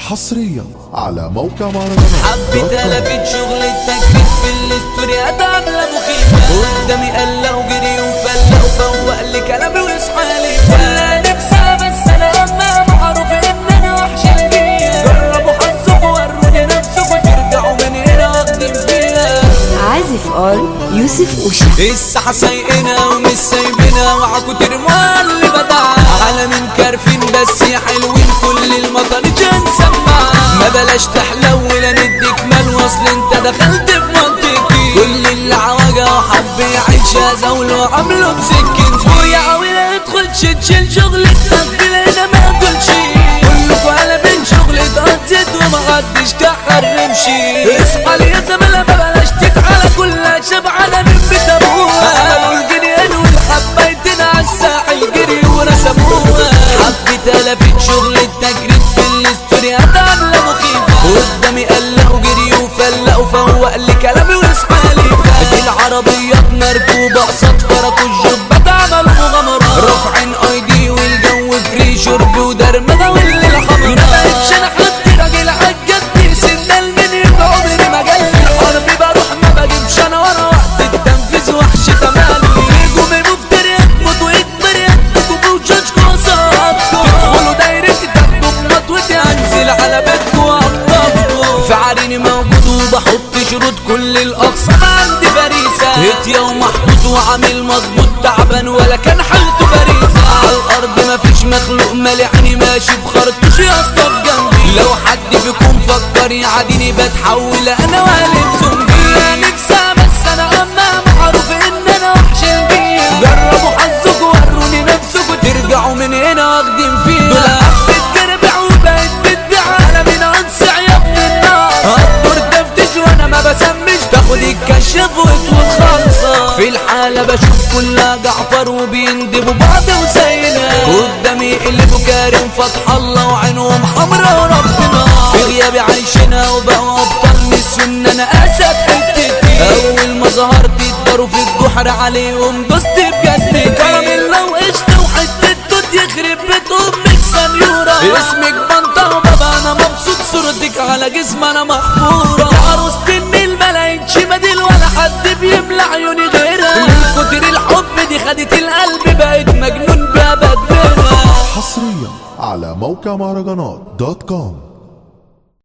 حصريا على موقع مهرجانات. حبيت الافت شغل التكريت في الاستوريات عامله مخيفه، قدامي قلق وجري وفلق وفوق لي كلامي واصحى لي كلها نفسها، بس انا اما معروف ان انا وحش الدنيا. جربوا حظكم وروني نفسكم ترجعوا من هنا واخدين فيها. عازف يوسف وشا الساحه سايقنا ومش سايبنا، وعاكوا ترموا اللي بدع على من كارفين بس يا حلوين كل المطر جان سمع. ما بلاش تحلو ولا نديك مال، وصل انت دخلت في منطقتي. كل اللي عواجه وحب يعيشها زول وعمله بسكين فويا عويل ادخل شيل شغل التقبيل هنا ما اقولش. كلكوا على بين شغل اتغطيت ومحدش تحرم شي. اصحى لي يا زميلة ما بلاش تتعالى كلها شبعانة من بيت ابوها. عملوا الجنيان والحبايتين عالساحل جري ورسموها. حبيت الافت شغل التجريد في الاستوريات عامله مخيفه، قدامي قلق وجري وفلق وفوق لي كلامي واصحى لي. دي العربيات مركوبه قصاد فرقوا الجبات عملوا مغامرات، رافعين ايدي والجو فري شرب ودرمغه والليله حمرا. ما بقتش انا حد راجل عالجد سندال من يبقى عمري ما جال في الحرب بروح ما بجيبش انا ورا وقت التنفيذ وحش تمالي. هجومي مفتري اكبط واكبر يدكم وجوجكم قصادكم، تدخلوا دايرتي تاخدوا بمطوتي انزل على بيتكم واخطفكم. في عريني موجود وبحط شروط كل الاقسام عندي فريسه، هتيا ومحطوط وعامل مظبوط تعبان ولا كان حالته باريسه. على الارض مفيش مخلوق مالي عيني ماشي بخرطوش يصطف جنبي. لو حد فيكم فكر يعاديني بتحول انا وقلب زومبي. نفسها بس انا اما معروف ان انا وحش البيئة. جربوا حظكم وروني نفسكم ترجعوا من هنا واخدين فيها. دول حبت تربع وبقت بتبيع على من انصع يا ابن الناس. هتدور تفتش وانا ما بسمش تاخد الكشف وتخلصها. في الحالة بشوف كلها جعفر وبيندبوا بعض وزينا، قدامي يقلبوا كريم فتح الله وعينهم حمرا وربنا. في غيابي عايشنا وبقوا ابطال نسيوا ان انا اسد حتتي. اول ما ظهرت يداروا في الجحر عليهم دوست بجسمي. كرم الله وقشطة وحتة توت يخرب بيت امك سنيورة. اسمك بنطة وبابا انا مبسوط صورتك على جسم انا محفورة. عروسة النيل ملاقيتش بديل ولا حد بيملى عيوني غيرها. من كتر الحب دي خدت القلب بقيت مجنون بيها بدلها. حصريا على موقع مهرجانات .com.